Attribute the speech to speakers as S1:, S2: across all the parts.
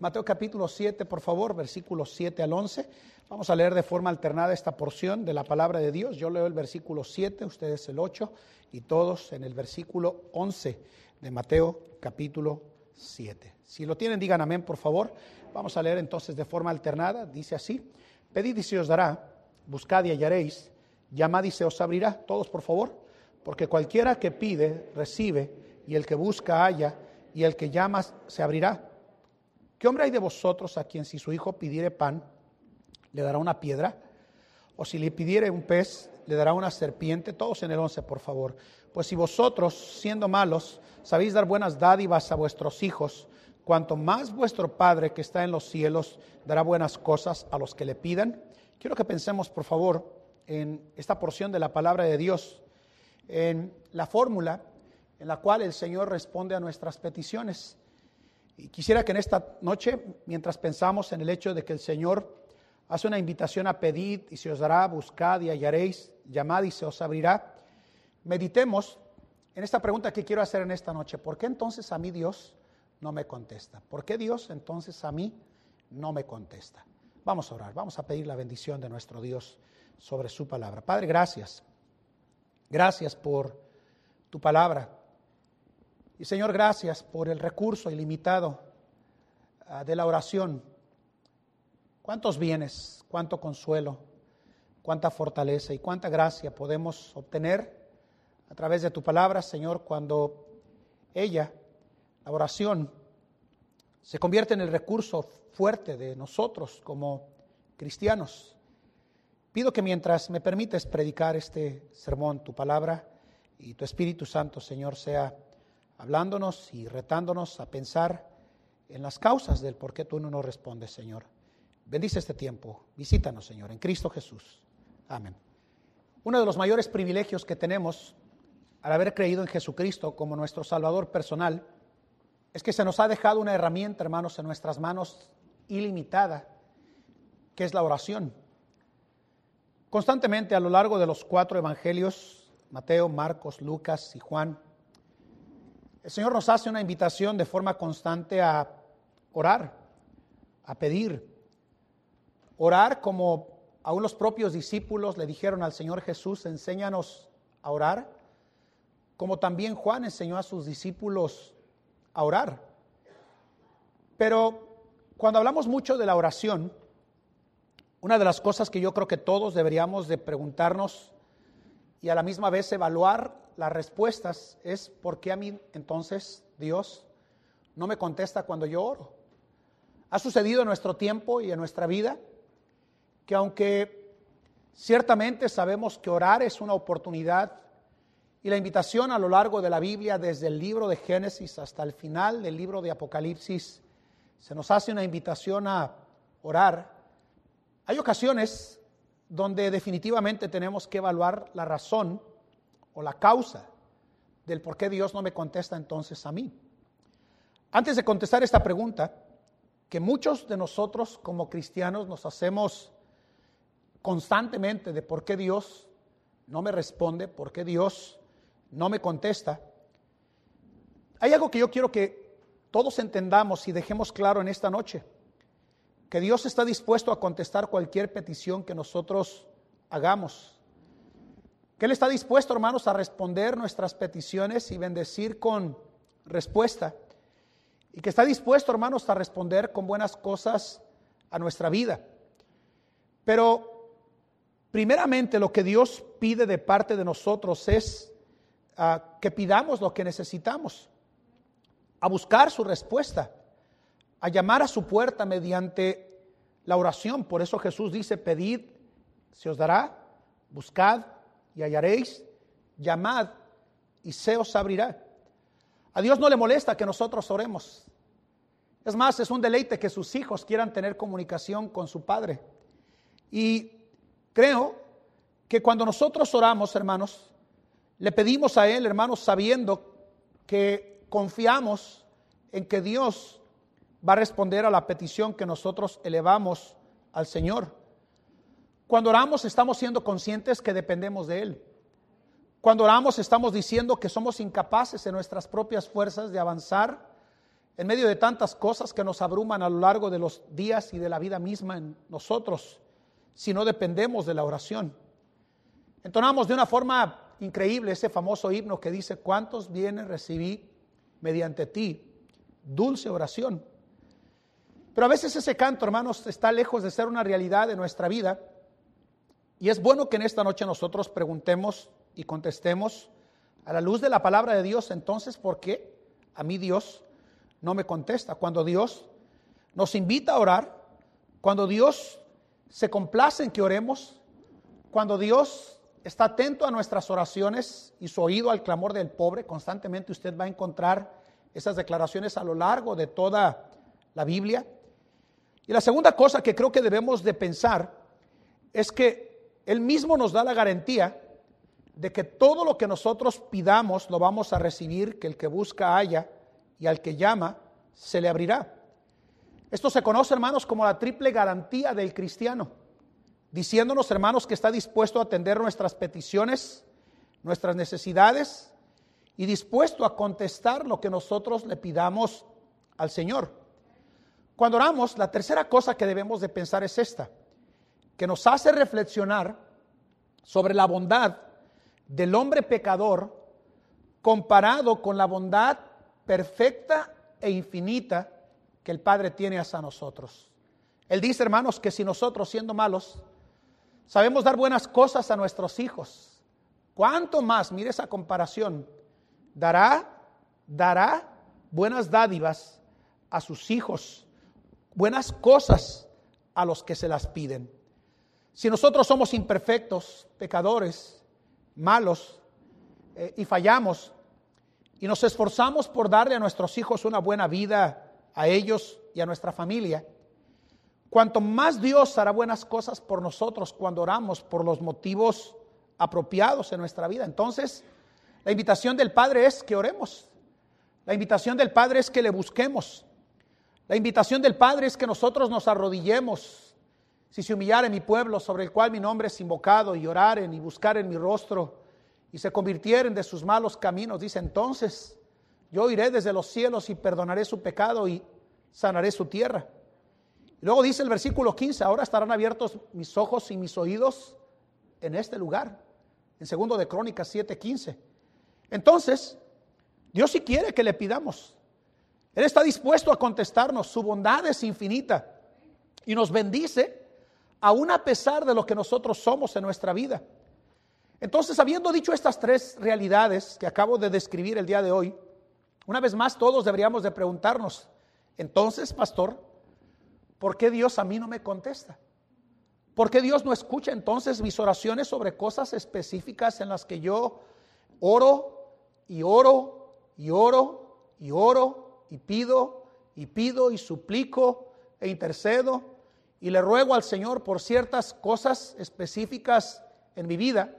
S1: Mateo capítulo 7, por favor, versículos 7 al 11. Vamos a leer de forma alternada esta porción de la palabra de Dios. Yo leo el versículo 7, ustedes el 8 y todos en el versículo 11 de Mateo capítulo 7. Si lo tienen, digan amén, por favor. Vamos a leer entonces de forma alternada. Dice así: pedid y se os dará, buscad y hallaréis, llamad y se os abrirá. Todos, por favor. Porque cualquiera que pide, recibe, y el que busca, halla, y el que llama, se abrirá. ¿Qué hombre hay de vosotros a quien si su hijo pidiere pan, le dará una piedra? O si le pidiere un pez, le dará una serpiente. Todos en el 11, por favor. Pues si vosotros, siendo malos, sabéis dar buenas dádivas a vuestros hijos, cuanto más vuestro Padre que está en los cielos dará buenas cosas a los que le pidan. Quiero que pensemos, por favor, en esta porción de la palabra de Dios, en la fórmula en la cual el Señor responde a nuestras peticiones. Y quisiera que en esta noche, mientras pensamos en el hecho de que el Señor hace una invitación a pedir y se os dará, buscad y hallaréis, llamad y se os abrirá, meditemos en esta pregunta que quiero hacer en esta noche. ¿Por qué entonces a mí Dios no me contesta? ¿Por qué Dios entonces a mí no me contesta? Vamos a orar, vamos a pedir la bendición de nuestro Dios sobre su palabra. Padre, gracias. Gracias por tu palabra. Y Señor, gracias por el recurso ilimitado de la oración. Cuántos bienes, cuánto consuelo, cuánta fortaleza y cuánta gracia podemos obtener a través de tu palabra, Señor, cuando ella, la oración, se convierte en el recurso fuerte de nosotros como cristianos. Pido que mientras me permites predicar este sermón, tu palabra y tu Espíritu Santo, Señor, sea hablándonos y retándonos a pensar en las causas del por qué tú no nos respondes, Señor. Bendice este tiempo, visítanos, Señor, en Cristo Jesús. Amén. Uno de los mayores privilegios que tenemos al haber creído en Jesucristo como nuestro Salvador personal es que se nos ha dejado una herramienta, hermanos, en nuestras manos ilimitada, que es la oración. Constantemente a lo largo de los 4 evangelios, Mateo, Marcos, Lucas y Juan, el Señor nos hace una invitación de forma constante a orar, a pedir. Orar como aún los propios discípulos le dijeron al Señor Jesús: enséñanos a orar, como también Juan enseñó a sus discípulos a orar. Pero cuando hablamos mucho de la oración, una de las cosas que yo creo que todos deberíamos de preguntarnos y a la misma vez evaluar las respuestas es: ¿por qué a mí entonces Dios no me contesta cuando yo oro? Ha sucedido en nuestro tiempo y en nuestra vida que aunque ciertamente sabemos que orar es una oportunidad, y la invitación a lo largo de la Biblia, desde el libro de Génesis hasta el final del libro de Apocalipsis, se nos hace una invitación a orar, hay ocasiones donde definitivamente tenemos que evaluar la razón o la causa del por qué Dios no me contesta entonces a mí. Antes de contestar esta pregunta, que muchos de nosotros como cristianos nos hacemos constantemente de por qué Dios no me responde, por qué Dios no me contesta, hay algo que yo quiero que todos entendamos y dejemos claro en esta noche: que Dios está dispuesto a contestar cualquier petición que nosotros hagamos. Que Él está dispuesto, hermanos, a responder nuestras peticiones y bendecir con respuesta. Y que está dispuesto, hermanos, a responder con buenas cosas a nuestra vida. Pero primeramente lo que Dios pide de parte de nosotros es que pidamos lo que necesitamos, a buscar su respuesta, a llamar a su puerta mediante la oración. Por eso Jesús dice: pedid, se os dará, buscad y hallaréis, llamad y se os abrirá. A Dios no le molesta que nosotros oremos. Es más, es un deleite que sus hijos quieran tener comunicación con su Padre. Y creo que cuando nosotros oramos, hermanos, le pedimos a Él, hermanos, sabiendo que confiamos en que Dios va a responder a la petición que nosotros elevamos al Señor. Cuando oramos estamos siendo conscientes que dependemos de Él. Cuando oramos estamos diciendo que somos incapaces en nuestras propias fuerzas de avanzar en medio de tantas cosas que nos abruman a lo largo de los días y de la vida misma en nosotros, si no dependemos de la oración. Entonamos de una forma increíble ese famoso himno que dice: cuántos bienes recibí mediante ti, dulce oración. Pero a veces ese canto, hermanos, está lejos de ser una realidad de nuestra vida, y es bueno que en esta noche nosotros preguntemos y contestemos a la luz de la palabra de Dios: entonces, ¿por qué a mí Dios no me contesta? Cuando Dios nos invita a orar, cuando Dios se complace en que oremos, cuando Dios está atento a nuestras oraciones y su oído al clamor del pobre, constantemente usted va a encontrar esas declaraciones a lo largo de toda la Biblia. Y la segunda cosa que creo que debemos de pensar es que Él mismo nos da la garantía de que todo lo que nosotros pidamos lo vamos a recibir, que el que busca halla y al que llama se le abrirá. Esto se conoce, hermanos, como la triple garantía del cristiano, diciéndonos, hermanos, que está dispuesto a atender nuestras peticiones, nuestras necesidades, y dispuesto a contestar lo que nosotros le pidamos al Señor. Cuando oramos, la tercera cosa que debemos de pensar es esta, que nos hace reflexionar sobre la bondad del hombre pecador comparado con la bondad perfecta e infinita que el Padre tiene hacia nosotros. Él dice, hermanos, que si nosotros, siendo malos, sabemos dar buenas cosas a nuestros hijos, ¿cuánto más, mire esa comparación, dará buenas dádivas a sus hijos, buenas cosas a los que se las piden? Si nosotros somos imperfectos, pecadores, malos, y fallamos, y nos esforzamos por darle a nuestros hijos una buena vida, a ellos y a nuestra familia, cuanto más Dios hará buenas cosas por nosotros cuando oramos por los motivos apropiados en nuestra vida. Entonces, la invitación del Padre es que oremos. La invitación del Padre es que le busquemos. La invitación del Padre es que nosotros nos arrodillemos. Si se humillare mi pueblo, sobre el cual mi nombre es invocado, y oraren y buscaren mi rostro, y se convirtieren de sus malos caminos, dice, entonces yo iré desde los cielos y perdonaré su pecado y sanaré su tierra. Y luego dice el versículo 15, ahora estarán abiertos mis ojos y mis oídos en este lugar, en 2 de Crónicas 7:15. Entonces, Dios sí quiere que le pidamos. Él está dispuesto a contestarnos, su bondad es infinita y nos bendice aún a pesar de lo que nosotros somos en nuestra vida. Entonces, habiendo dicho estas tres realidades que acabo de describir el día de hoy, una vez más todos deberíamos de preguntarnos, entonces, pastor, ¿por qué Dios a mí no me contesta? ¿Por qué Dios no escucha entonces mis oraciones sobre cosas específicas en las que yo oro y oro y oro y oro y pido y suplico e intercedo y le ruego al Señor por ciertas cosas específicas en mi vida?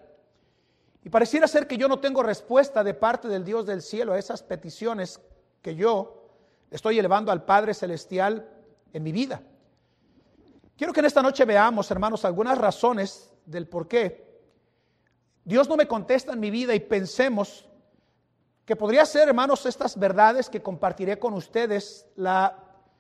S1: Y pareciera ser que yo no tengo respuesta de parte del Dios del cielo a esas peticiones que yo estoy elevando al Padre Celestial en mi vida. Quiero que en esta noche veamos, hermanos, algunas razones del por qué Dios no me contesta en mi vida, y pensemos que podría ser, hermanos, estas verdades que compartiré con ustedes la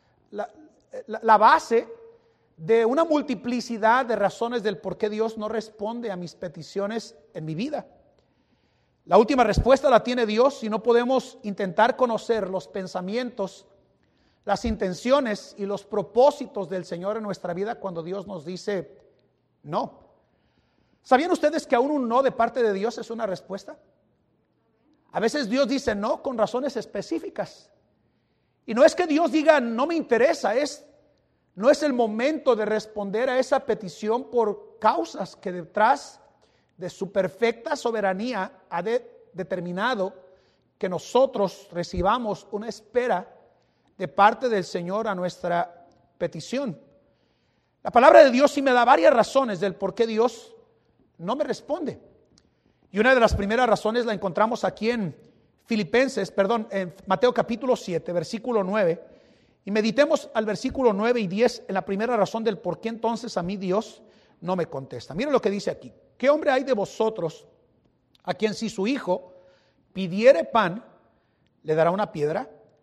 S1: base de una multiplicidad de razones del por qué Dios no responde a mis peticiones en mi vida. La última respuesta la tiene Dios, y no podemos intentar conocer los pensamientos, las intenciones y los propósitos del Señor en nuestra vida cuando Dios nos dice no. ¿Sabían ustedes que aún un no de parte de Dios es una respuesta? A veces Dios dice no con razones específicas. Y no es que Dios diga no me interesa, no es el momento de responder a esa petición por causas que detrás de su perfecta soberanía ha determinado que nosotros recibamos una espera de parte del Señor a nuestra petición. La palabra de Dios sí me da varias razones del por qué Dios no me responde. Y una de las primeras razones la encontramos aquí en Mateo capítulo 7, versículo 9. Y meditemos al versículo 9 y 10 en la primera razón del por qué entonces a mí Dios no me contesta. Miren lo que dice aquí. ¿Qué hombre hay de vosotros a quien si su hijo pidiere pan, le dará una piedra?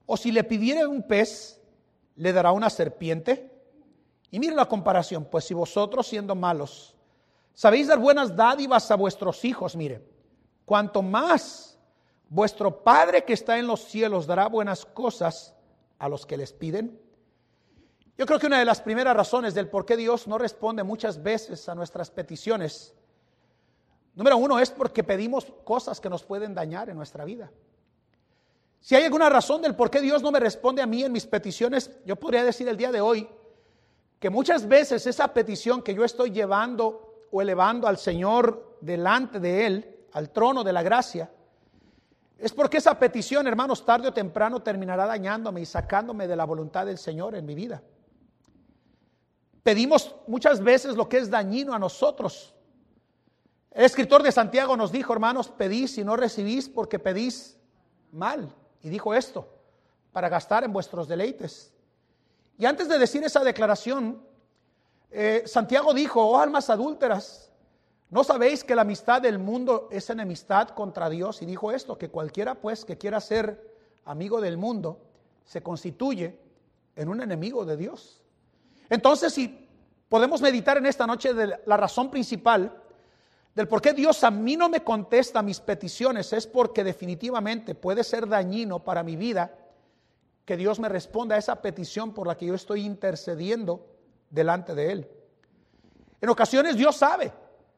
S1: ¿O si le pidiere un pez, le dará una serpiente? Y miren la comparación, pues si vosotros siendo malos, sabéis dar buenas dádivas a vuestros hijos, mire, cuanto más vuestro Padre que está en los cielos dará buenas cosas a los que les piden. Yo creo que una de las primeras razones del por qué Dios no responde muchas veces a nuestras peticiones, número uno, es porque pedimos cosas que nos pueden dañar en nuestra vida. Si hay alguna razón del por qué Dios no me responde a mí en mis peticiones, yo podría decir el día de hoy que muchas veces esa petición que yo estoy llevando o elevando al Señor delante de Él, al trono de la gracia, es porque esa petición, hermanos, tarde o temprano terminará dañándome y sacándome de la voluntad del Señor en mi vida. Pedimos muchas veces lo que es dañino a nosotros. El escritor de Santiago nos dijo, hermanos, pedís y no recibís porque pedís mal. Y dijo esto, para gastar en vuestros deleites. Y antes de decir esa declaración, Santiago dijo, oh almas adúlteras, ¿no sabéis que la amistad del mundo es enemistad contra Dios? Y dijo esto, que cualquiera pues que quiera ser amigo del mundo, se constituye en un enemigo de Dios. Entonces, si podemos meditar en esta noche de la razón principal del por qué Dios a mí no me contesta mis peticiones, es porque definitivamente puede ser dañino para mi vida que Dios me responda a esa petición por la que yo estoy intercediendo delante de Él. En ocasiones Dios sabe,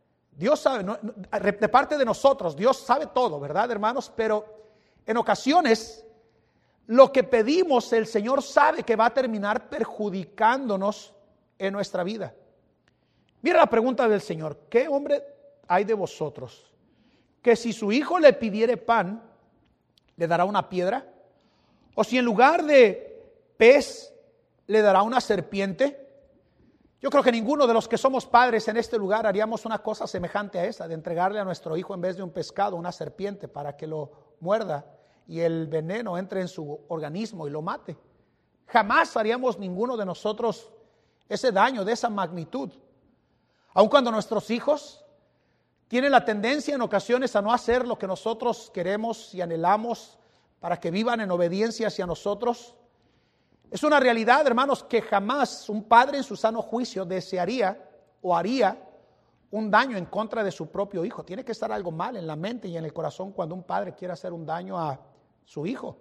S1: de parte de nosotros, Dios sabe todo, ¿verdad, hermanos? Pero en ocasiones lo que pedimos, el Señor sabe que va a terminar perjudicándonos en nuestra vida. Mira la pregunta del Señor, ¿qué hombre hay de vosotros que si su hijo le pidiere pan, le dará una piedra? ¿O si en lugar de pez le dará una serpiente? Yo creo que ninguno de los que somos padres en este lugar haríamos una cosa semejante a esa, de entregarle a nuestro hijo en vez de un pescado, una serpiente para que lo muerda y el veneno entre en su organismo y lo mate. Jamás haríamos ninguno de nosotros ese daño de esa magnitud. Aun cuando nuestros hijos tienen la tendencia en ocasiones a no hacer lo que nosotros queremos y anhelamos para que vivan en obediencia hacia nosotros. Es una realidad, hermanos, que jamás un padre en su sano juicio desearía o haría un daño en contra de su propio hijo. Tiene que estar algo mal en la mente y en el corazón cuando un padre quiere hacer un daño a su hijo.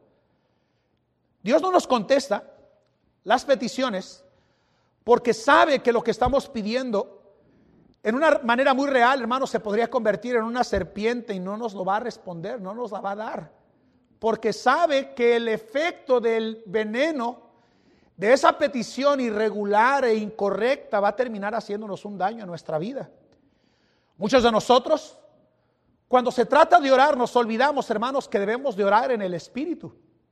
S1: Dios no nos contesta las peticiones porque sabe que lo que estamos pidiendo en una manera muy real, hermanos, se podría convertir en una serpiente y no nos lo va a responder, no nos la va a dar. Porque sabe que el efecto del veneno de esa petición irregular e incorrecta va a terminar haciéndonos un daño en nuestra vida. Muchos de nosotros, cuando se trata de orar, nos olvidamos, hermanos, que debemos de orar en el Espíritu.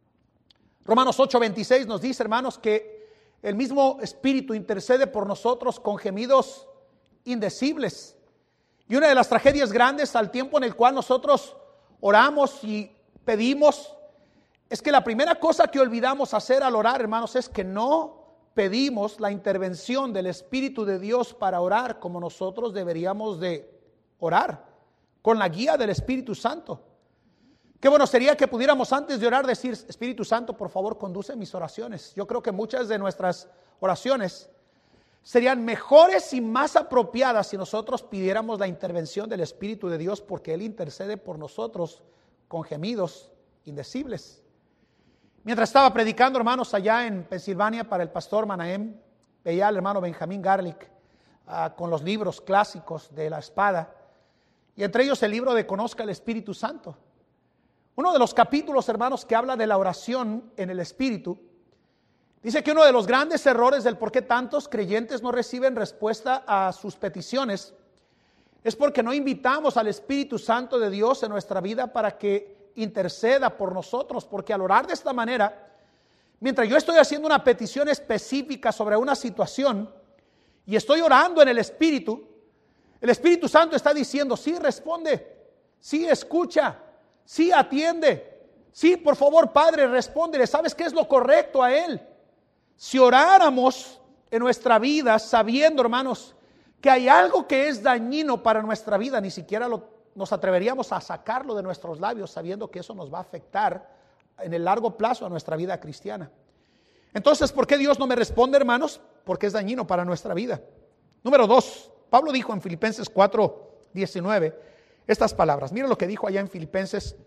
S1: Romanos 8:26 nos dice, hermanos, que el mismo Espíritu intercede por nosotros con gemidos indecibles. Y una de las tragedias grandes al tiempo en el cual nosotros oramos y pedimos es que la primera cosa que olvidamos hacer al orar, hermanos, es que no pedimos la intervención del Espíritu de Dios para orar como nosotros deberíamos de orar, con la guía del Espíritu Santo. Qué bueno sería que pudiéramos antes de orar decir, Espíritu Santo, por favor, conduce mis oraciones. Yo creo que muchas de nuestras oraciones serían mejores y más apropiadas si nosotros pidiéramos la intervención del Espíritu de Dios, porque Él intercede por nosotros con gemidos indecibles. Mientras estaba predicando, hermanos, allá en Pensilvania para el pastor Manahem, veía al hermano Benjamín Garlic con los libros clásicos de la espada, y entre ellos el libro de Conozca el Espíritu Santo. Uno de los capítulos, hermanos, que habla de la oración en el Espíritu, dice que uno de los grandes errores del por qué tantos creyentes no reciben respuesta a sus peticiones es porque no invitamos al Espíritu Santo de Dios en nuestra vida para que interceda por nosotros, porque al orar de esta manera, mientras yo estoy haciendo una petición específica sobre una situación y estoy orando en el Espíritu Santo está diciendo, sí, responde, sí, escucha, sí, atiende, sí, por favor, Padre, respóndele. ¿Sabes qué es lo correcto a Él? Si oráramos en nuestra vida sabiendo, hermanos, que hay algo que es dañino para nuestra vida, ni siquiera nos atreveríamos a sacarlo de nuestros labios sabiendo que eso nos va a afectar en el largo plazo a nuestra vida cristiana. Entonces, ¿por qué Dios no me responde, hermanos? Porque es dañino para nuestra vida. Número 2, Pablo dijo en Filipenses 4:19 estas palabras. Mire lo que dijo allá en Filipenses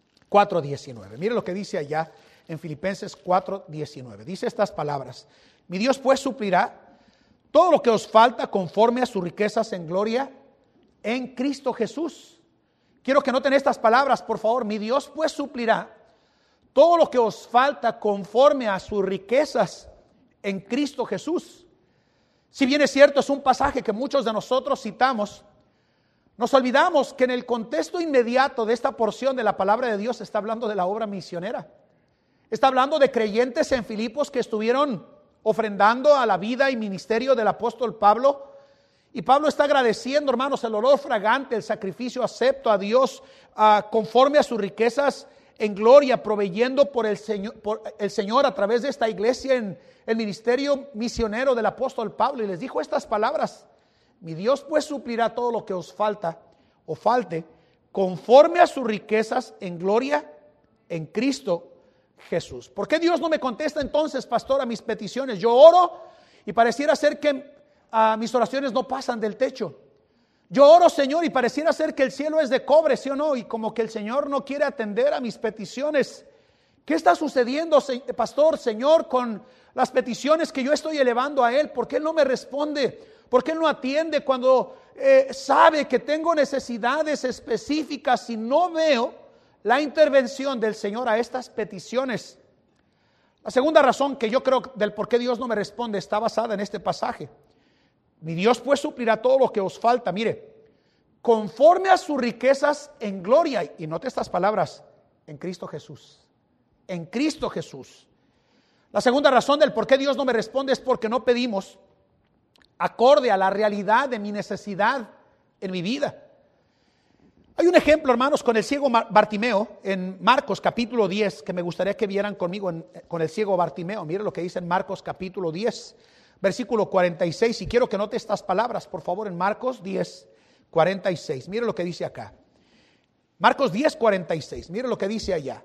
S1: 4:19. Mire lo que dice allá en Filipenses 4:19. Dice estas palabras: mi Dios pues suplirá todo lo que os falta conforme a sus riquezas en gloria en Cristo Jesús. Quiero que noten estas palabras, por favor. Mi Dios pues suplirá todo lo que os falta conforme a sus riquezas en Cristo Jesús. Si bien es cierto, es un pasaje que muchos de nosotros citamos, nos olvidamos que en el contexto inmediato de esta porción de la palabra de Dios está hablando de la obra misionera. Está hablando de creyentes en Filipos que estuvieron ofrendando a la vida y ministerio del apóstol Pablo. Y Pablo está agradeciendo, hermanos, el olor fragante, el sacrificio acepto a Dios conforme a sus riquezas en gloria, proveyendo por el Señor a través de esta iglesia en el ministerio misionero del apóstol Pablo. Y les dijo estas palabras: mi Dios pues suplirá todo lo que os falta o falte conforme a sus riquezas en gloria en Cristo Jesús. ¿Por qué Dios no me contesta entonces, pastor, a mis peticiones? Yo oro y pareciera ser que mis oraciones no pasan del techo. Yo oro, Señor, y pareciera ser que el cielo es de cobre, ¿sí o no? Y como que el Señor no quiere atender a mis peticiones. ¿Qué está sucediendo, pastor, Señor, con las peticiones que yo estoy elevando a Él? ¿Por qué Él no me responde? ¿Por qué Él no atiende cuando sabe que tengo necesidades específicas y no veo la intervención del Señor a estas peticiones? La segunda razón que yo creo del por qué Dios no me responde está basada en este pasaje. Mi Dios pues suplirá todo lo que os falta, mire, conforme a sus riquezas en gloria. Y note estas palabras: en Cristo Jesús. En Cristo Jesús. La segunda razón del por qué Dios no me responde es porque no pedimos acorde a la realidad de mi necesidad en mi vida. Hay un ejemplo, hermanos, con el ciego Bartimeo en Marcos capítulo 10 que me gustaría que vieran conmigo con el ciego Bartimeo. Mire lo que dice en Marcos capítulo 10, versículo 46. Y quiero que note estas palabras, por favor, en Marcos 10, 46. Mire lo que dice acá. Marcos 10, 46. Mire lo que dice allá.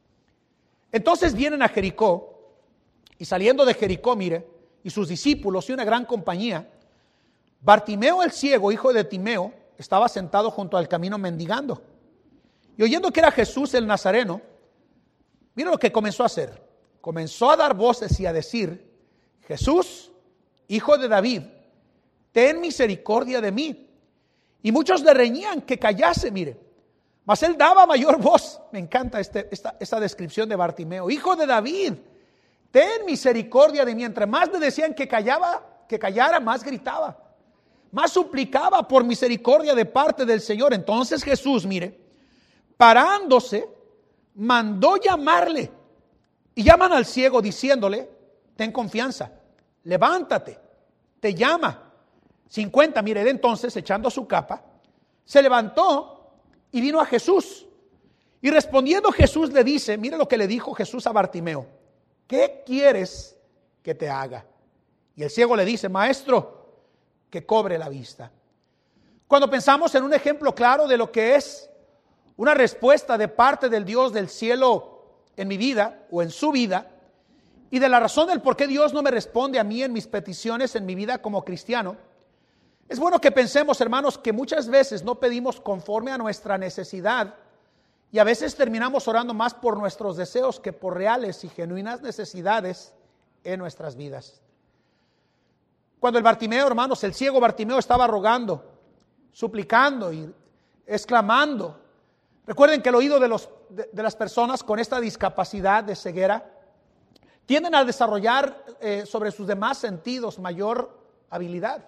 S1: Entonces vienen a Jericó, y saliendo de Jericó, mire, y sus discípulos y una gran compañía, Bartimeo el ciego, hijo de Timeo, estaba sentado junto al camino mendigando. Y oyendo que era Jesús el Nazareno, mire lo que comenzó a hacer. Comenzó a dar voces y a decir: Jesús, hijo de David, ten misericordia de mí. Y muchos le reñían que callase, mire. Mas él daba mayor voz. Me encanta esta descripción de Bartimeo. Hijo de David, ten misericordia de mí. Entre más le decían que callara, más gritaba. Más suplicaba por misericordia de parte del Señor. Entonces Jesús, mire, parándose, mandó llamarle. Y llaman al ciego diciéndole: ten confianza, levántate, te llama. 50, mire, de entonces, echando su capa, se levantó y vino a Jesús. Y respondiendo Jesús le dice, mire lo que le dijo Jesús a Bartimeo: ¿qué quieres que te haga? Y el ciego le dice: maestro, que cobre la vista. Cuando pensamos en un ejemplo claro de lo que es una respuesta de parte del Dios del cielo en mi vida o en su vida, y de la razón del por qué Dios no me responde a mí en mis peticiones en mi vida como cristiano, es bueno que pensemos, hermanos, que muchas veces no pedimos conforme a nuestra necesidad y a veces terminamos orando más por nuestros deseos que por reales y genuinas necesidades en nuestras vidas. Cuando el Bartimeo, hermanos, el ciego Bartimeo estaba rogando, suplicando y exclamando. Recuerden que el oído de las personas con esta discapacidad de ceguera tienden a desarrollar sobre sus demás sentidos mayor habilidad.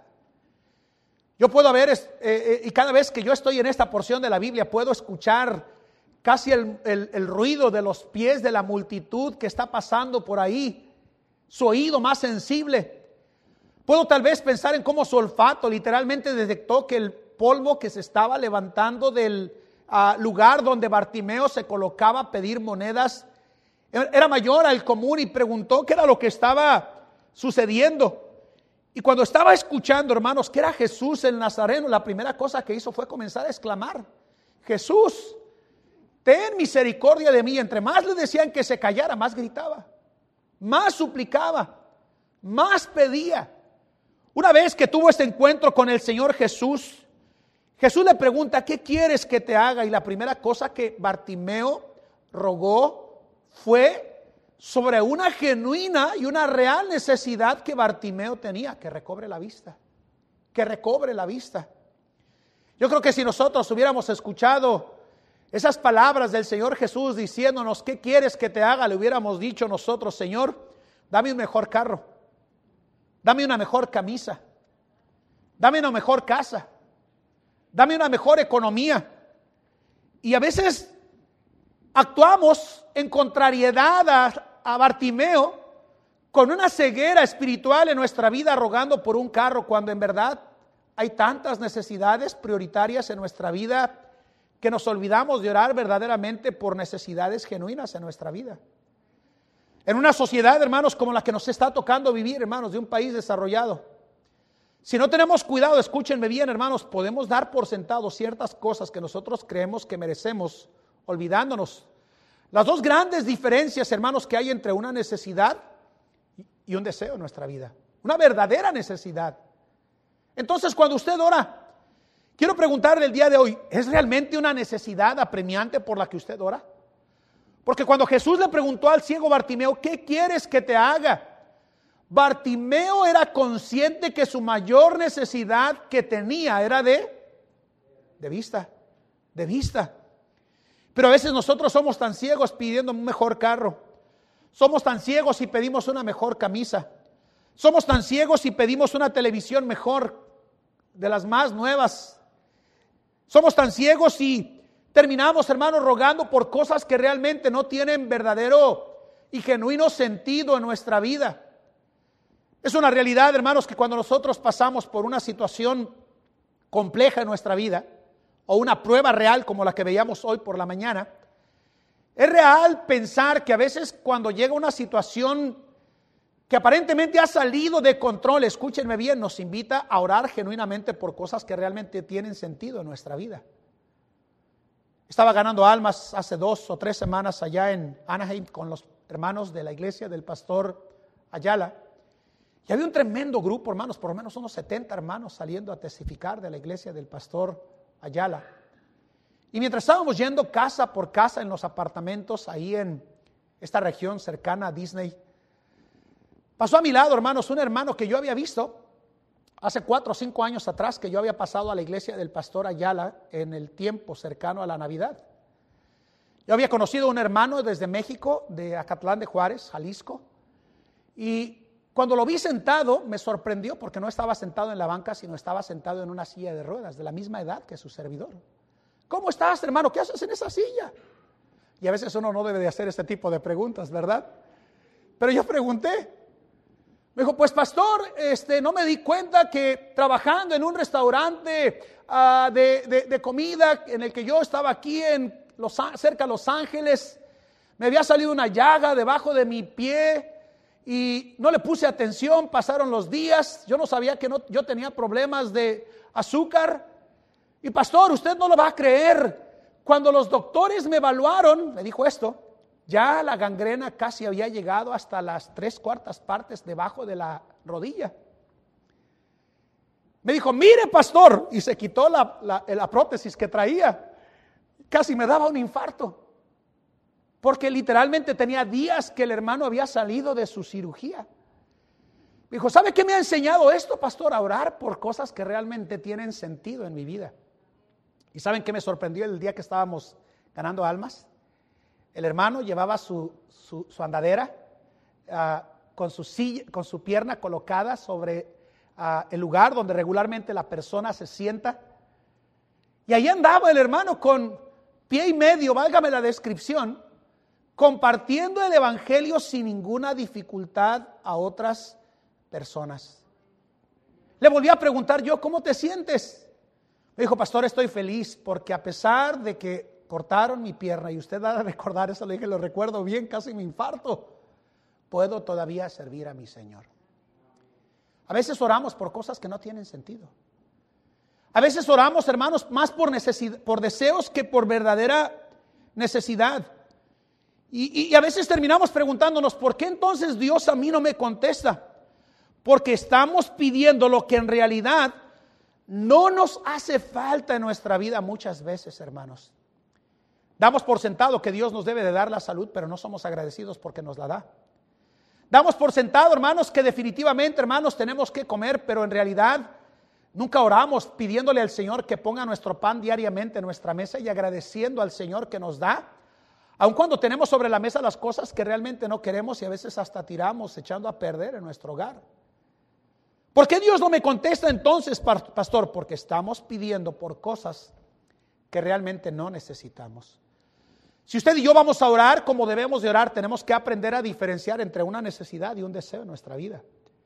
S1: Yo puedo ver, y cada vez que yo estoy en esta porción de la Biblia, puedo escuchar casi el ruido de los pies de la multitud que está pasando por ahí, su oído más sensible. Puedo tal vez pensar en cómo su olfato literalmente detectó que el polvo que se estaba levantando del lugar donde Bartimeo se colocaba a pedir monedas era mayor al común, y preguntó qué era lo que estaba sucediendo. Y cuando estaba escuchando, hermanos, que era Jesús el Nazareno, la primera cosa que hizo fue comenzar a exclamar: Jesús, ten misericordia de mí. Entre más le decían que se callara, más gritaba, más suplicaba, más pedía. Una vez que tuvo este encuentro con el Señor Jesús, Jesús le pregunta, ¿qué quieres que te haga? Y la primera cosa que Bartimeo rogó fue sobre una genuina y una real necesidad que Bartimeo tenía, que recobre la vista, que recobre la vista. Yo creo que si nosotros hubiéramos escuchado esas palabras del Señor Jesús diciéndonos, ¿qué quieres que te haga? Le hubiéramos dicho nosotros, Señor, dame un mejor carro, dame una mejor camisa, dame una mejor casa, dame una mejor economía. Y a veces actuamos en contrariedad a Bartimeo con una ceguera espiritual en nuestra vida rogando por un carro, cuando en verdad hay tantas necesidades prioritarias en nuestra vida que nos olvidamos de orar verdaderamente por necesidades genuinas en nuestra vida. En una sociedad, hermanos, como la que nos está tocando vivir, hermanos, de un país desarrollado, si no tenemos cuidado, escúchenme bien, hermanos, podemos dar por sentado ciertas cosas que nosotros creemos que merecemos, olvidándonos. Las dos grandes diferencias, hermanos, que hay entre una necesidad y un deseo en nuestra vida. Una verdadera necesidad. Entonces, cuando usted ora, quiero preguntarle el día de hoy, ¿es realmente una necesidad apremiante por la que usted ora? Porque cuando Jesús le preguntó al ciego Bartimeo, ¿qué quieres que te haga? Bartimeo era consciente que su mayor necesidad que tenía era de vista, de vista. Pero a veces nosotros somos tan ciegos pidiendo un mejor carro. Somos tan ciegos y pedimos una mejor camisa. Somos tan ciegos y pedimos una televisión mejor, de las más nuevas. Somos tan ciegos y terminamos, hermanos, rogando por cosas que realmente no tienen verdadero y genuino sentido en nuestra vida. Es una realidad, hermanos, que cuando nosotros pasamos por una situación compleja en nuestra vida, o una prueba real como la que veíamos hoy por la mañana, es real pensar que a veces cuando llega una situación que aparentemente ha salido de control, escúchenme bien, nos invita a orar genuinamente por cosas que realmente tienen sentido en nuestra vida. Estaba ganando almas hace 2 o 3 semanas allá en Anaheim con los hermanos de la iglesia del pastor Ayala. Y había un tremendo grupo, hermanos, por lo menos unos 70 hermanos saliendo a testificar de la iglesia del pastor Ayala. Y mientras estábamos yendo casa por casa en los apartamentos ahí en esta región cercana a Disney, pasó a mi lado, hermanos, un hermano que yo había visto hace 4 o 5 años atrás, que yo había pasado a la iglesia del pastor Ayala en el tiempo cercano a la Navidad. Yo había conocido a un hermano desde México, de Acatlán de Juárez, Jalisco, y cuando lo vi sentado me sorprendió porque no estaba sentado en la banca, sino estaba sentado en una silla de ruedas, de la misma edad que su servidor. ¿Cómo estás, hermano? ¿Qué haces en esa silla? Y a veces uno no debe de hacer este tipo de preguntas, ¿verdad? Pero yo pregunté. Me dijo, pues pastor, no me di cuenta que trabajando en un restaurante de comida en el que yo estaba aquí cerca de Los Ángeles, me había salido una llaga debajo de mi pie y no le puse atención, pasaron los días, yo no sabía que yo tenía problemas de azúcar. Y pastor, usted no lo va a creer, cuando los doctores me evaluaron, me dijo esto, ya la gangrena casi había llegado hasta las 3/4 partes debajo de la rodilla. Me dijo, mire pastor, y se quitó la prótesis que traía. Casi me daba un infarto, porque literalmente tenía días que el hermano había salido de su cirugía. Me dijo, ¿sabe qué me ha enseñado esto, pastor? A orar por cosas que realmente tienen sentido en mi vida. ¿Y saben qué me sorprendió el día que estábamos ganando almas? El hermano llevaba su andadera con su pierna colocada sobre el lugar donde regularmente la persona se sienta. Y ahí andaba el hermano con pie y medio, válgame la descripción, compartiendo el evangelio sin ninguna dificultad a otras personas. Le volví a preguntar yo, ¿cómo te sientes? Me dijo, pastor, estoy feliz porque a pesar de que cortaron mi pierna, y usted va a recordar eso, le dije, lo recuerdo bien, casi me infarto, puedo todavía servir a mi Señor. A veces oramos por cosas que no tienen sentido. A veces oramos, hermanos, más por deseos que por verdadera necesidad. Y a veces terminamos preguntándonos, ¿por qué entonces Dios a mí no me contesta? Porque estamos pidiendo lo que en realidad no nos hace falta en nuestra vida muchas veces, hermanos. Damos por sentado que Dios nos debe de dar la salud, pero no somos agradecidos porque nos la da. Damos por sentado, hermanos, que definitivamente, hermanos, tenemos que comer, pero en realidad nunca oramos pidiéndole al Señor que ponga nuestro pan diariamente en nuestra mesa y agradeciendo al Señor que nos da, aun cuando tenemos sobre la mesa las cosas que realmente no queremos y a veces hasta tiramos echando a perder en nuestro hogar. ¿Por qué Dios no me contesta entonces, pastor? Porque estamos pidiendo por cosas que realmente no necesitamos. Si usted y yo vamos a orar como debemos de orar, tenemos que aprender a diferenciar entre una necesidad y un deseo en nuestra vida.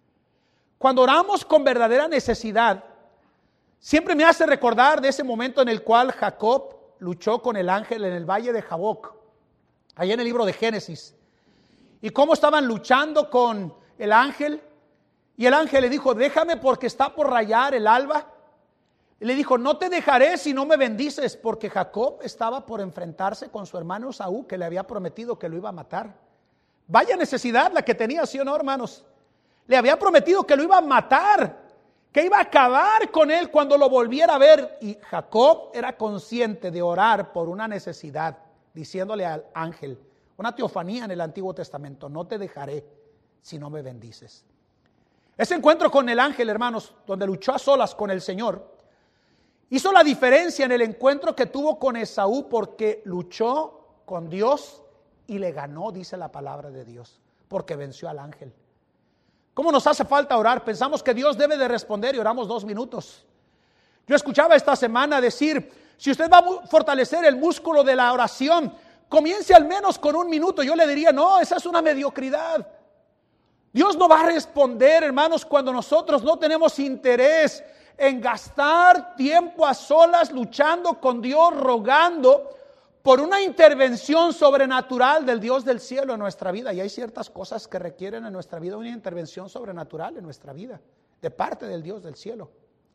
S1: Cuando oramos con verdadera necesidad, siempre me hace recordar de ese momento en el cual Jacob luchó con el ángel en el valle de Jaboc, allá en el libro de Génesis, y cómo estaban luchando con el ángel. Y el ángel le dijo, déjame porque está por rayar el alba. Y le dijo, no te dejaré si no me bendices, porque Jacob estaba por enfrentarse con su hermano Esaú, que le había prometido que lo iba a matar. Vaya necesidad la que tenía, ¿sí o no, hermanos? Le había prometido que lo iba a matar, que iba a acabar con él cuando lo volviera a ver. Y Jacob era consciente de orar por una necesidad, diciéndole al ángel, una teofanía en el Antiguo Testamento, no te dejaré si no me bendices. Ese encuentro con el ángel, hermanos, donde luchó a solas con el Señor, hizo la diferencia en el encuentro que tuvo con Esaú, porque luchó con Dios y le ganó, dice la palabra de Dios, porque venció al ángel. ¿Cómo nos hace falta orar? Pensamos que Dios debe de responder y oramos 2 minutos. Yo escuchaba esta semana decir, si usted va a fortalecer el músculo de la oración, comience al menos con 1 minuto. Yo le diría, no, esa es una mediocridad. Dios no va a responder, hermanos, cuando nosotros no tenemos interés en gastar tiempo a solas luchando con Dios, rogando por una intervención sobrenatural del Dios del cielo en nuestra vida. Y hay ciertas cosas que requieren en nuestra vida una intervención sobrenatural en nuestra vida, de parte del Dios del cielo.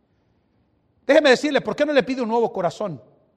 S1: Déjeme decirle, ¿por qué no le pide un nuevo corazón?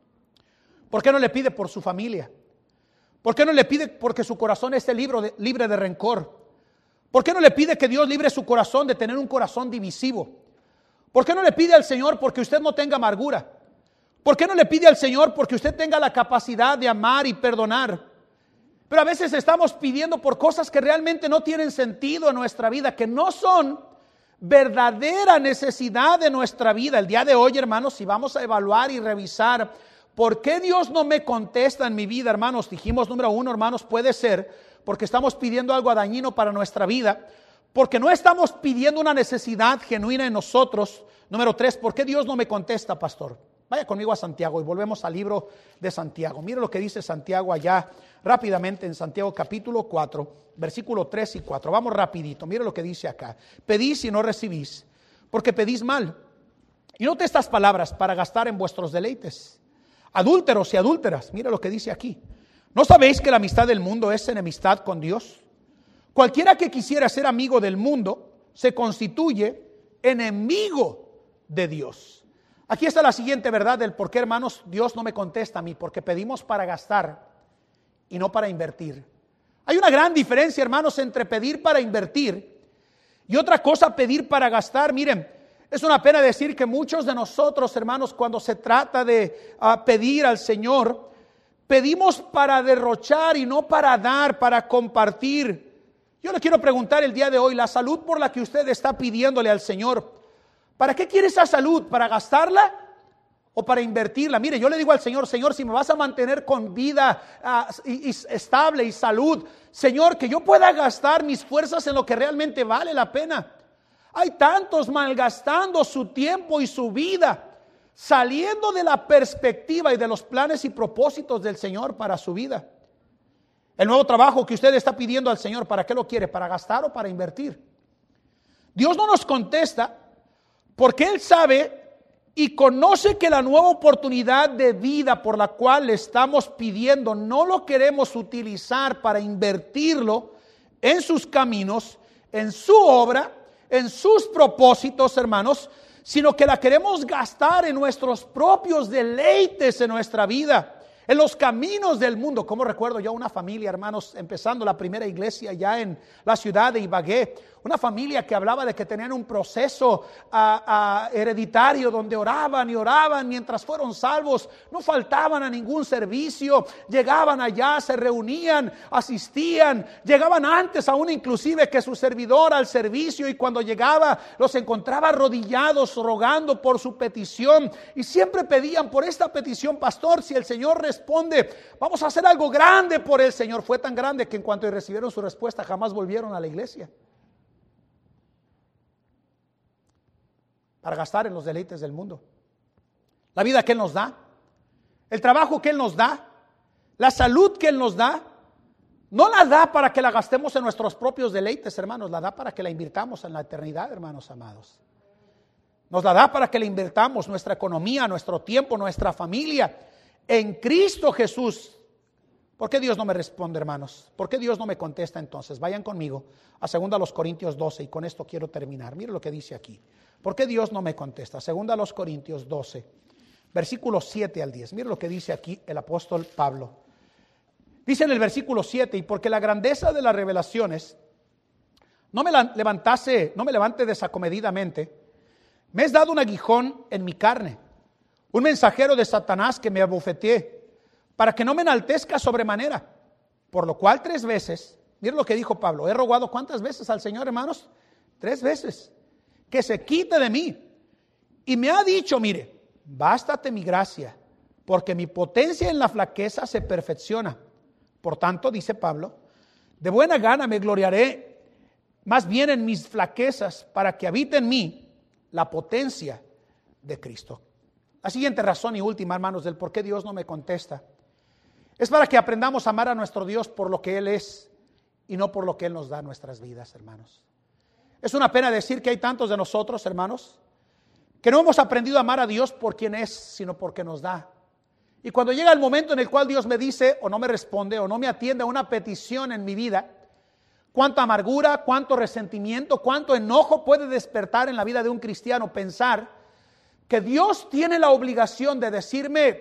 S1: ¿Por qué no le pide por su familia? ¿Por qué no le pide porque su corazón esté libre de rencor? ¿Por qué no le pide que Dios libre su corazón de tener un corazón divisivo? ¿Por qué no le pide al Señor porque usted no tenga amargura? ¿Por qué no le pide al Señor porque usted tenga la capacidad de amar y perdonar? Pero a veces estamos pidiendo por cosas que realmente no tienen sentido en nuestra vida, que no son verdadera necesidad de nuestra vida. El día de hoy, hermanos, si vamos a evaluar y revisar por qué Dios no me contesta en mi vida, hermanos, dijimos número 1, hermanos, puede ser porque estamos pidiendo algo dañino para nuestra vida, porque no estamos pidiendo una necesidad genuina en nosotros. Número 3, ¿por qué Dios no me contesta, pastor? Vaya conmigo a Santiago y volvemos al libro de Santiago. Mire lo que dice Santiago allá rápidamente en Santiago capítulo 4, versículo 3 y 4. Vamos rapidito, mire lo que dice acá. Pedís y no recibís, porque pedís mal. Y note estas palabras, para gastar en vuestros deleites. Adúlteros y adúlteras, mire lo que dice aquí. ¿No sabéis que la amistad del mundo es enemistad con Dios? Cualquiera que quisiera ser amigo del mundo se constituye enemigo de Dios. Aquí está la siguiente verdad del por qué, hermanos, Dios no me contesta a mí, porque pedimos para gastar y no para invertir. Hay una gran diferencia, hermanos, entre pedir para invertir y otra cosa pedir para gastar. Miren, es una pena decir que muchos de nosotros, hermanos, cuando se trata de pedir al Señor, pedimos para derrochar y no para dar, para compartir. Yo le quiero preguntar el día de hoy, la salud por la que usted está pidiéndole al Señor, ¿para qué quiere esa salud? ¿Para gastarla o para invertirla? Mire, yo le digo al Señor, Señor, si me vas a mantener con vida estable y salud, Señor, que yo pueda gastar mis fuerzas en lo que realmente vale la pena. Hay tantos malgastando su tiempo y su vida, saliendo de la perspectiva y de los planes y propósitos del Señor para su vida. El nuevo trabajo que usted está pidiendo al Señor, ¿para qué lo quiere? ¿Para gastar o para invertir? Dios no nos contesta porque Él sabe y conoce que la nueva oportunidad de vida por la cual le estamos pidiendo no lo queremos utilizar para invertirlo en sus caminos, en su obra, en sus propósitos, hermanos, sino que la queremos gastar en nuestros propios deleites en nuestra vida, en los caminos del mundo. Como recuerdo yo una familia, hermanos, empezando la primera iglesia ya en la ciudad de Ibagué, una familia que hablaba de que tenían un proceso hereditario donde oraban y oraban mientras fueron salvos, no faltaban a ningún servicio, llegaban allá, se reunían, asistían, llegaban antes aún inclusive que su servidor al servicio, y cuando llegaba los encontraba arrodillados rogando por su petición, y siempre pedían por esta petición: pastor, si el Señor responde, vamos a hacer algo grande por el Señor. Fue tan grande que en cuanto recibieron su respuesta jamás volvieron a la iglesia para gastar en los deleites del mundo. La vida que Él nos da, el trabajo que Él nos da, la salud que Él nos da, no la da para que la gastemos en nuestros propios deleites, hermanos, la da para que la invirtamos en la eternidad, hermanos amados. Nos la da para que le invirtamos nuestra economía, nuestro tiempo, nuestra familia en Cristo Jesús. ¿Por qué Dios no me responde, hermanos? ¿Por qué Dios no me contesta entonces? Vayan conmigo a 2 Corintios 12 y con esto quiero terminar. Mire lo que dice aquí. ¿Por qué Dios no me contesta? 2 Corintios 12, versículos 7 al 10. Mire lo que dice aquí el apóstol Pablo. Dice en el versículo 7: y porque la grandeza de las revelaciones no me levante desacomedidamente, me es dado un aguijón en mi carne, un mensajero de Satanás que me abofetee, para que no me enaltezca sobremanera. Por lo cual 3 veces, mire lo que dijo Pablo, he rogado ¿cuántas veces al Señor, hermanos? 3 veces, que se quite de mí. Y me ha dicho: mire, bástate mi gracia, porque mi potencia en la flaqueza se perfecciona. Por tanto, dice Pablo, de buena gana me gloriaré más bien en mis flaquezas, para que habite en mí la potencia de Cristo. La siguiente razón y última, hermanos, del por qué Dios no me contesta, es para que aprendamos a amar a nuestro Dios por lo que Él es y no por lo que Él nos da en nuestras vidas, hermanos. Es una pena decir que hay tantos de nosotros, hermanos, que no hemos aprendido a amar a Dios por quien es, sino porque nos da. Y cuando llega el momento en el cual Dios me dice o no me responde o no me atiende a una petición en mi vida, cuánta amargura, cuánto resentimiento, cuánto enojo puede despertar en la vida de un cristiano pensar que Dios tiene la obligación de decirme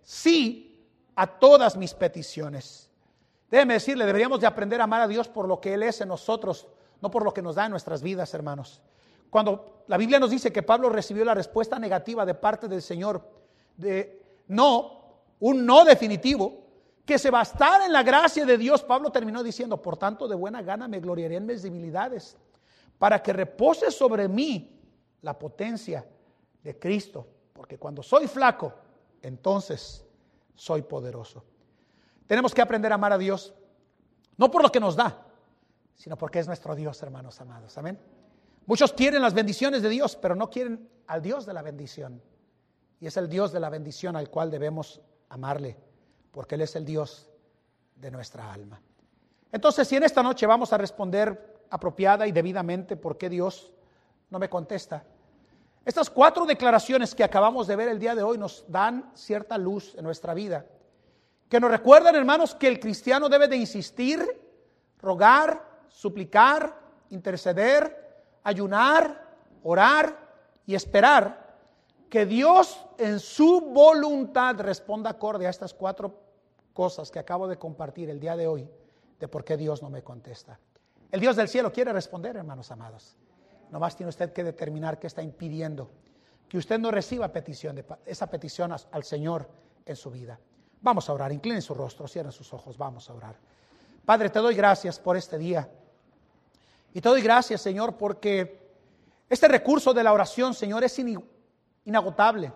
S1: sí a todas mis peticiones. Déjeme decirle, deberíamos de aprender a amar a Dios por lo que Él es en nosotros, no por lo que nos da en nuestras vidas, hermanos. Cuando la Biblia nos dice que Pablo recibió la respuesta negativa de parte del Señor, de no, un no definitivo, que se bastara en la gracia de Dios, Pablo terminó diciendo: por tanto, de buena gana me gloriaré en mis debilidades, para que repose sobre mí la potencia de Cristo, porque cuando soy flaco, entonces soy poderoso. Tenemos que aprender a amar a Dios, no por lo que nos da, sino porque es nuestro Dios, hermanos amados. Amén. Muchos quieren las bendiciones de Dios, pero no quieren al Dios de la bendición. Y es el Dios de la bendición al cual debemos amarle, porque Él es el Dios de nuestra alma. Entonces, si en esta noche vamos a responder apropiada y debidamente por qué Dios no me contesta, estas 4 declaraciones que acabamos de ver el día de hoy nos dan cierta luz en nuestra vida, que nos recuerdan, hermanos, que el cristiano debe de insistir, rogar, suplicar, interceder, ayunar, orar y esperar que Dios en su voluntad responda acorde a estas 4 cosas que acabo de compartir el día de hoy de por qué Dios no me contesta. El Dios del cielo quiere responder, hermanos amados. Nomás tiene usted que determinar qué está impidiendo que usted no reciba esa petición al Señor en su vida. Vamos a orar, inclinen su rostro, cierren sus ojos, vamos a orar. Padre, te doy gracias por este día. Y te doy gracias, Señor, porque este recurso de la oración, Señor, es inagotable.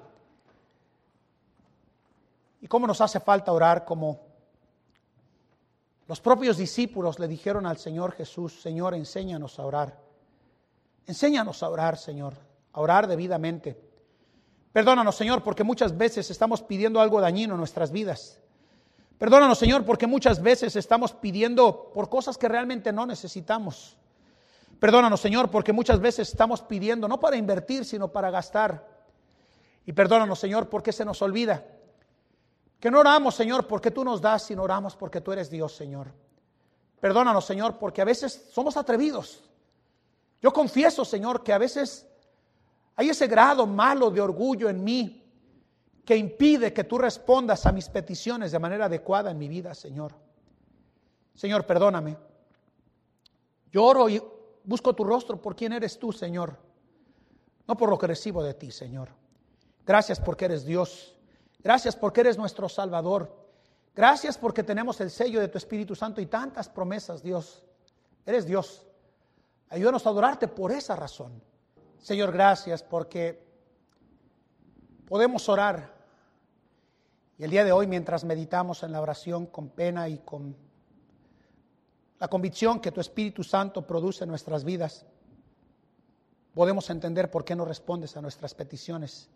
S1: Y cómo nos hace falta orar, como los propios discípulos le dijeron al Señor Jesús: Señor, enséñanos a orar. Enséñanos a orar, Señor, a orar debidamente. Perdónanos, Señor, porque muchas veces estamos pidiendo algo dañino en nuestras vidas. Perdónanos, Señor, porque muchas veces estamos pidiendo por cosas que realmente no necesitamos. Perdónanos, Señor, porque muchas veces estamos pidiendo no para invertir, sino para gastar. Y perdónanos, Señor, porque se nos olvida que no oramos, Señor, porque tú nos das, sino oramos porque tú eres Dios, Señor. Perdónanos, Señor, porque a veces somos atrevidos. Yo confieso, Señor, que a veces hay ese grado malo de orgullo en mí, que impide que tú respondas a mis peticiones de manera adecuada en mi vida, Señor. Señor, perdóname. Yo oro y busco tu rostro por quién eres tú, Señor, no por lo que recibo de ti, Señor. Gracias porque eres Dios. Gracias porque eres nuestro Salvador. Gracias porque tenemos el sello de tu Espíritu Santo y tantas promesas, Dios. Eres Dios. Ayúdanos a adorarte por esa razón. Señor, gracias porque podemos orar. Y el día de hoy, mientras meditamos en la oración con pena y con la convicción que tu Espíritu Santo produce en nuestras vidas, podemos entender por qué no respondes a nuestras peticiones.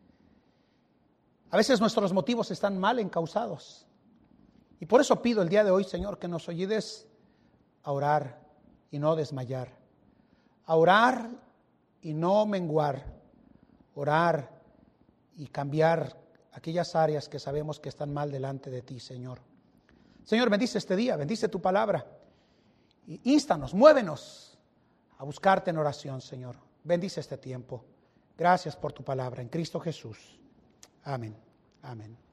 S1: A veces nuestros motivos están mal encausados. Y por eso pido el día de hoy, Señor, que nos ayudes a orar y no desmayar. A orar y no menguar. Orar y cambiar aquellas áreas que sabemos que están mal delante de ti, Señor. Señor, bendice este día, bendice tu palabra. Y ínstanos, muévenos a buscarte en oración, Señor. Bendice este tiempo. Gracias por tu palabra en Cristo Jesús. Amén. Amén.